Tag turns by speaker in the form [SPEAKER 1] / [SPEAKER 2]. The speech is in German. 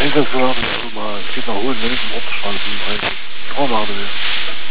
[SPEAKER 1] Einsatzwagen, also mal, es geht nach hohen Menschen, Obststraße 35. Traumhabe, ja.